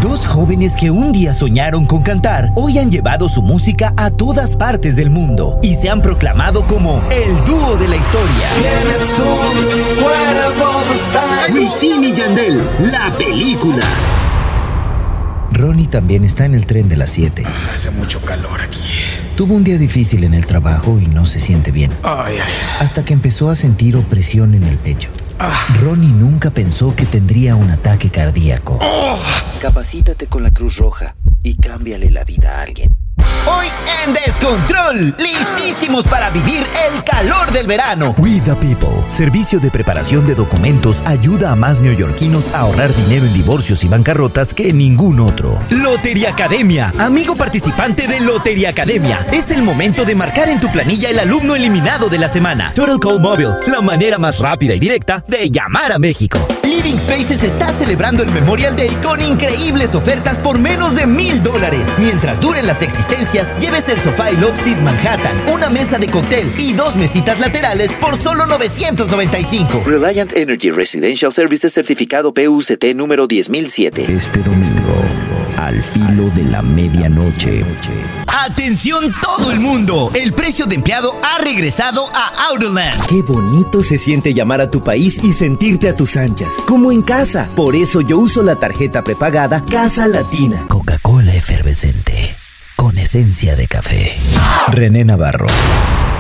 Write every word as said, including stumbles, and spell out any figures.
Dos jóvenes que un día soñaron con cantar, hoy han llevado su música a todas partes del mundo y se han proclamado como el dúo de la historia. Wisin y Yandel, la película. Ronnie también está en el tren de las siete. Hace mucho calor aquí. Tuvo un día difícil en el trabajo y no se siente bien. Ay, ay. Hasta que empezó a sentir opresión en el pecho. Ah. Ronnie nunca pensó que tendría un ataque cardíaco. Oh. Capacítate con la Cruz Roja y cámbiale la vida a alguien. Hoy en Descontrol, listísimos para vivir el calor del verano. We the People, servicio de preparación de documentos, ayuda a más neoyorquinos a ahorrar dinero en divorcios y bancarrotas que ningún otro. Lotería Academia, amigo participante de Lotería Academia. Es el momento de marcar en tu planilla el alumno eliminado de la semana. Total Call Mobile, la manera más rápida y directa de llamar a México. Living Spaces está celebrando el Memorial Day con increíbles ofertas por menos de mil dólares. Mientras duren las existencias, lleves el sofá y Love Seat Manhattan, una mesa de cóctel y dos mesitas laterales por solo novecientos noventa y cinco. Reliant Energy Residential Services certificado P U C T número diez mil siete. Este domingo, al filo de la medianoche. ¡Atención todo el mundo! El precio de empleado ha regresado a Autoland. Qué bonito se siente llamar a tu país y sentirte a tus anchas, como en casa. Por eso yo uso la tarjeta prepagada Casa Latina. Coca-Cola efervescente, con esencia de café. René Navarro.